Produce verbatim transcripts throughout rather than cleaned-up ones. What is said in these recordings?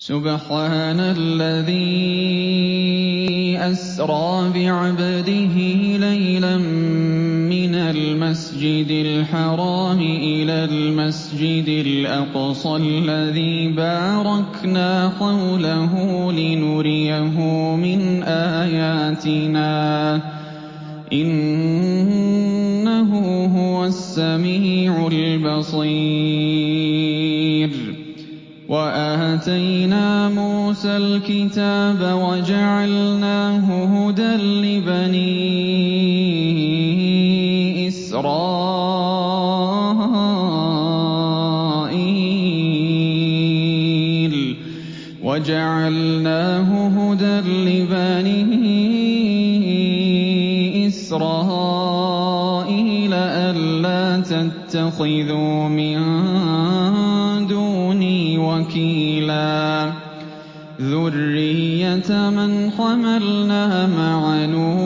سُبْحَانَ الَّذِي أَسْرَىٰ بِعَبْدِهِ لَيْلًا مِّنَ الْمَسْجِدِ الْحَرَامِ إِلَى الْمَسْجِدِ الْأَقْصَى الَّذِي بَارَكْنَا حَوْلَهُ لِنُرِيَهُ مِنْ آيَاتِنَا ۚ إِنَّهُ هُوَ السَّمِيعُ الْبَصِيرُ. وَآتَيْنَا مُوسَى الْكِتَابَ وَجَعَلْنَاهُ هُدًى لِّبَنِي إِسْرَائِيلَ وَجَعَلْنَاهُ هُدًى لِّبَنِي إِسْرَائِيلَ أَلَّا تَتَّخِذُوا مِن دُونِي وَكِيلًا. ذُرِّيَّةَ مَنْ حَمَلْنَا مَعَ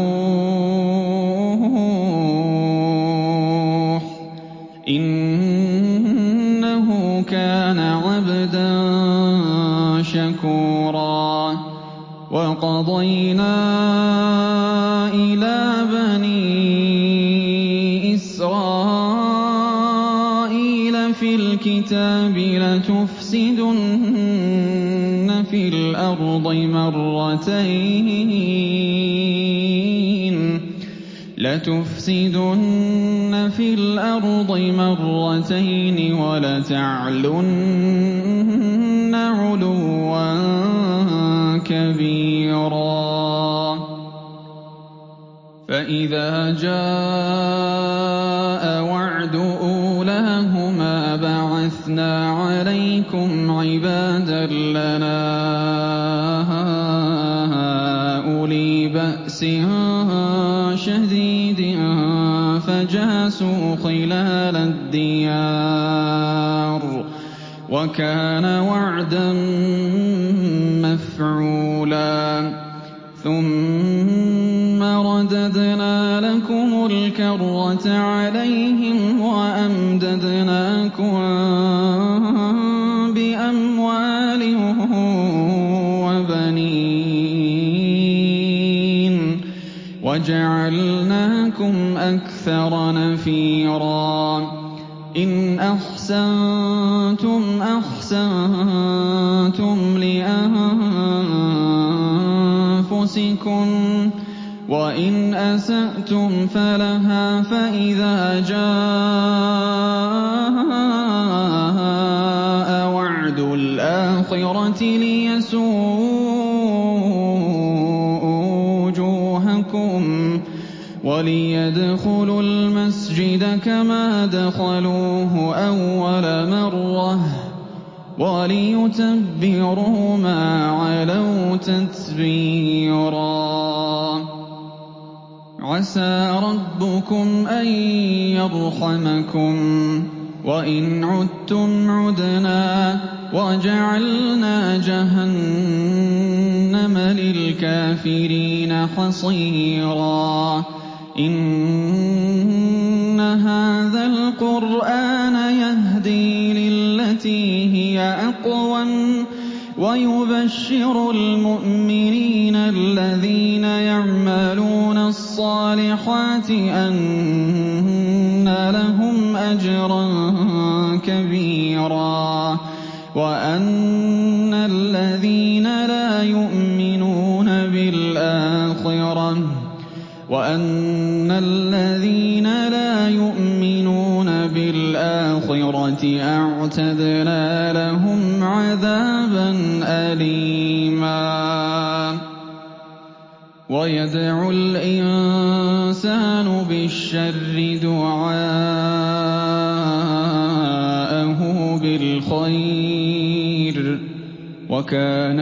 نُوحٍ ۚ إِنَّهُ كَانَ عَبْدًا شَكُورًا. وَقَضَيْنَا إِلَىٰ بَنِي إِسْرَائِيلَ فِي الْكِتَابِ لَتُفْسِدُنَّ فِي الْأَرْضِ مَرَّتَيْنِ لَتُفْسِدُنَّ فِي الْأَرْضِ مَرَّتَيْنِ وَلَتَعْلُنَّ عُلُوًّا كَبِيرًا. فَإِذَا جَاءَ وَعْدُ أُولَاهُمَا بَعَثْنَا عَلَيْكُمْ عِبَادًا لَّنَا أُولِي بَأْسٍ شَدِيدٍ فَجَاسُوا خِلَالَ الدِّيَارِ ۚ وَكَانَ وَعْدًا مَّفْعُولًا. ثُمَّ رَدَدْنَا لَكُمُ الْكَرَّةَ عَلَيْهِمْ وَأَمْدَدْنَاكُم بِأَمْوَالٍ وَبَنِينَ وَجَعَلْنَاكُمْ أَكْثَرَ نَفِيرًا. إِنْ أَحْسَنتُمْ أَحْسَنتُمْ لِأَنفُسِكُمْ ۖ وَإِنْ أَسَأْتُمْ فَلَهَا ۚ فَإِذَا جَاءَ وَعْدُ الْآخِرَةِ لِيَسُوءُوا وُجُوهَكُمْ وَلِيَدْخُلُوا الْمَسْجِدَ كَمَا دَخَلُوهُ أَوَّلَ مَرَّةٍ وَلِيُتَبِّرُوا مَا عَلَوْا تَتْبِيرًا. عَسَىٰ رَبُّكُمْ أَن يَرْحَمَكُمْ ۚ وَإِنْ عُدتُّمْ عُدْنَا ۘ وَجَعَلْنَا جَهَنَّمَ لِلْكَافِرِينَ حَصِيرًا. إِنَّ هَٰذَا الْقُرْآنَ يَهْدِي لِلَّتِي هِيَ أَقْوَمُ وَيُبَشِّرُ الْمُؤْمِنِينَ الَّذِينَ يَعْمَلُونَ الصَّالِحَاتِ أَنَّ لَهُمْ أَجْرًا كَبِيرًا وَأَنَّ الَّذِينَ لَا يُؤْمِنُونَ بِالْآخِرَةِ وَأَنَّ الَّذِينَ لَا يُؤْمِنُونَ بِالْآخِرَةِ أَعْتَدْنَا لَهُمْ عَذَابًا أَلِيمًا. وَيَدْعُ الْإِنسَانُ بِالشَّرِّ دُعَاءَهُ بِالْخَيْرِ ۖ وَكَانَ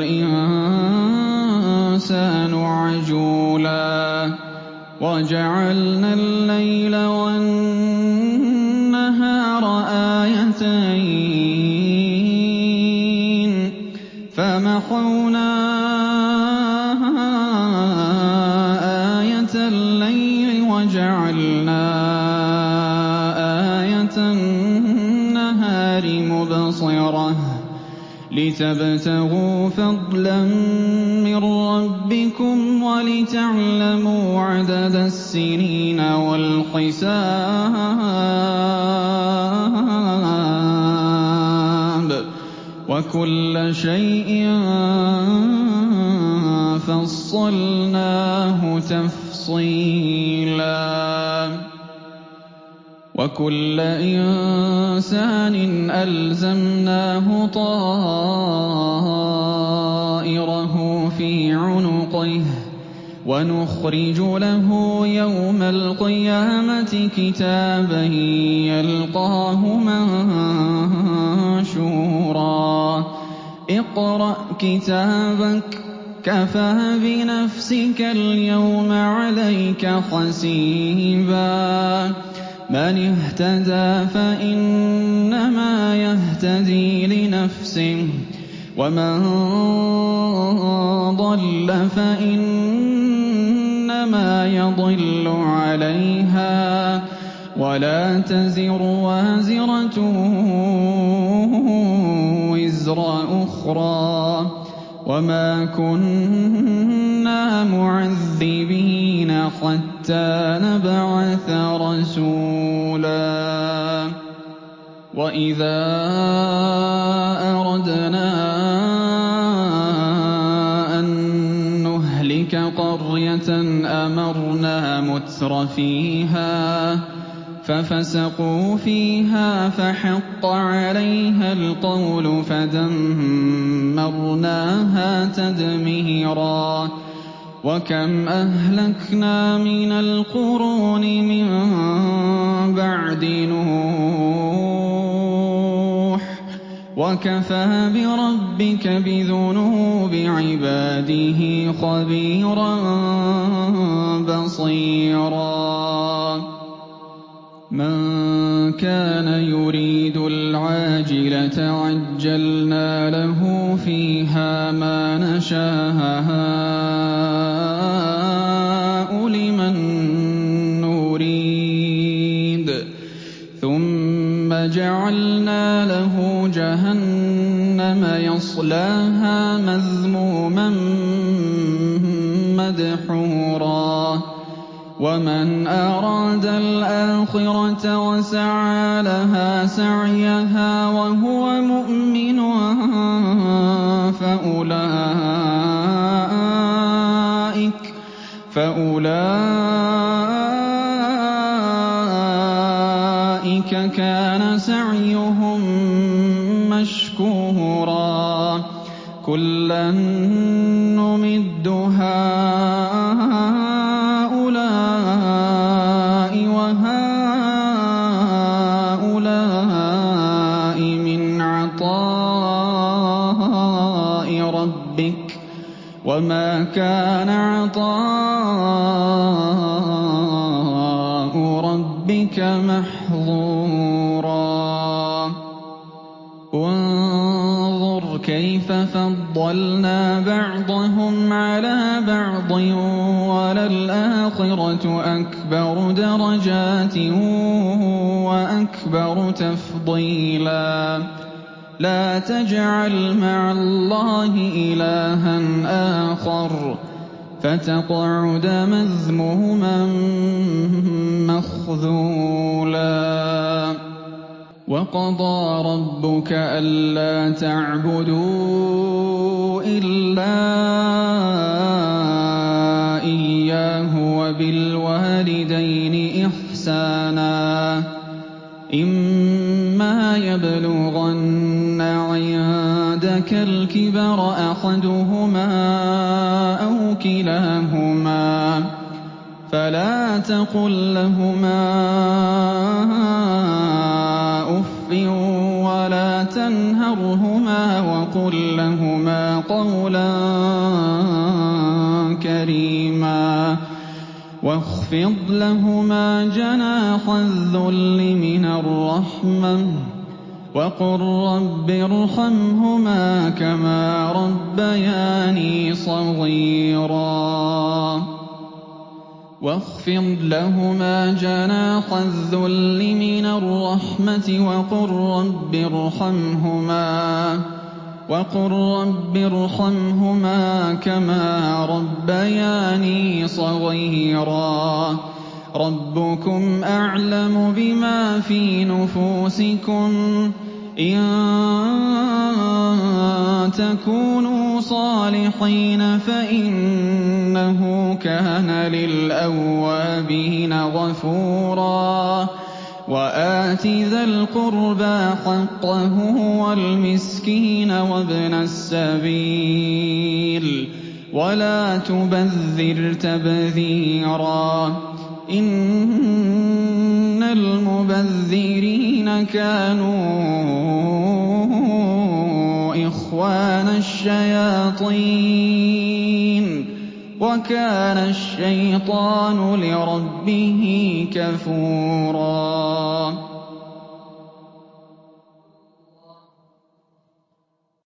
الْإِنسَانُ عَجُولًا. وَجَعَلْنَا اللَّيْلَ وَالنَّهَارَ آيَتَيْنِ ۖ فَمَحَوْنَا آيَةَ اللَّيْلِ وَجَعَلْنَا آيَةَ النَّهَارِ مُبْصِرَةً لِتَبْتَغُوا فَضْلًا مِّن رَّبِّكُمْ وَلِتَعْلَمُوا عَدَدَ السِّنِينَ وَالْحِسَابَ ۚ وَكُلَّ شَيْءٍ فَصَّلْنَاهُ تَفْصِيلًا وَكُلَّ إِنسَانٍ أَلْزَمْنَاهُ طَائِرَهُ فِي عُنُقِهِ ۖ وَنُخْرِجُ لَهُ يَوْمَ الْقِيَامَةِ كِتَابًا يَلْقَاهُ مَنشُورًا اقْرَأْ كِتَابَكَ كَفَىٰ بِنَفْسِكَ الْيَوْمَ عَلَيْكَ حَسِيبًا مَّنِ اهْتَدَىٰ فَإِنَّمَا يَهْتَدِي لِنَفْسِهِ ۖ وَمَن ضَلَّ فَإِنَّمَا يَضِلُّ عَلَيْهَا ۚ وَلَا تَزِرُ وَازِرَةٌ وِزْرَ أُخْرَىٰ ۚ وَمَا كُنَّا مُعَذِّبِينَ حَتَّىٰ نَبْعَثَ رَسُولًا وَإِذَا أَرَدْنَا أَن نُّهْلِكَ قَرْيَةً أَمَرْنَا مُتْرَفِيهَا فَفَسَقُوا فِيهَا فَحَقَّ عَلَيْهَا الْقَوْلُ فَدَمَّرْنَاهَا تَدْمِيرًا وَكَمْ أَهْلَكْنَا مِنَ الْقُرُونِ مِن بَعْدِ نُوحٍ ۗ وَكَفَىٰ بِرَبِّكَ بِذُنُوبِ عِبَادِهِ خَبِيرًا بَصِيرًا مَّن كَانَ يُرِيدُ الْعَاجِلَةَ عَجَّلْنَا لَهُ فِيهَا مَا نَشَاءُ لِمَن نُّرِيدُ ثُمَّ جَعَلْنَا لَهُ جَهَنَّمَ يَصْلَاهَا مَذْمُومًا مَّدْحُورًا وَمَنْ أَرَادَ الْآخِرَةَ وَسَعَىٰ لَهَا سَعْيَهَا وَهُوَ مُؤْمِنٌ فَأُولَٰئِكَ فَأُولَٰئِكَ كَانَ سَعْيُهُم مَّشْكُورًا كُلًّا نُّمِدُّ هَٰؤُلَاءِ وَهَٰؤُلَاءِ مِنْ عَطَاءِ رَبِّكَ ۚ وَمَا كَانَ عَطَاءُ رَبِّكَ مَحْظُورًا انظُرْ كَيْفَ فَضَّلْنَا بَعْضَهُمْ عَلَىٰ بَعْضٍ ۚ وَلَلْآخِرَةُ أَكْبَرُ دَرَجَاتٍ وَأَكْبَرُ تَفْضِيلًا لَا تَجْعَلْ مَعَ اللَّهِ إِلَٰهًا آخَرَ فَتَقْعُدَ مَذْمُومًا مَّخْذُولًا وَقَضَىٰ رَبُّكَ أَلَّا تَعْبُدُوا إِلَّا إِيَّاهُ وَبِالْوَالِدَيْنِ إِحْسَانًا ۚ إِمَّا يَبْلُغَنَّ عِندَكَ الْكِبَرَ أَحَدُهُمَا أَوْ كِلَاهُمَا فَلَا تَقُل لَّهُمَا أُفٍّ وَلَا تَنْهَرْهُمَا وَقُل لَّهُمَا قَوْلًا كَرِيمًا وَاخْفِضْ لَهُمَا جَنَاحَ الذُّلِّ مِنَ الرَّحْمَةِ وَقُل رَّبِّ ارْحَمْهُمَا كَمَا رَبَّيَانِي صَغِيرًا واخفض لهما جناح الذل من الرحمة وقل رب ارحمهما وَقُل رَّبِّ ارْحَمْهُمَا كَمَا رَبَّيَانِي صَغِيرًا رَّبُّكُمْ أَعْلَمُ بِمَا فِي نُفُوسِكُمْ إِن تَكُونُوا صَالِحِينَ فَإِنَّهُ كَانَ لِلْأَوَّابِينَ غَفُورًا وَآتِ ذَا الْقُرْبَىٰ حَقَّهُ وَالْمِسْكِينَ وَابْنَ السَّبِيلِ وَلَا تُبَذِّرْ تَبْذِيرًا إِنَّ الْمُبَذِّرِينَ كَانُوا إِخْوَانَ الشَّيَاطِينِ وَكَانَ الشَّيْطَانُ لِرَبِّهِ كَفُورًا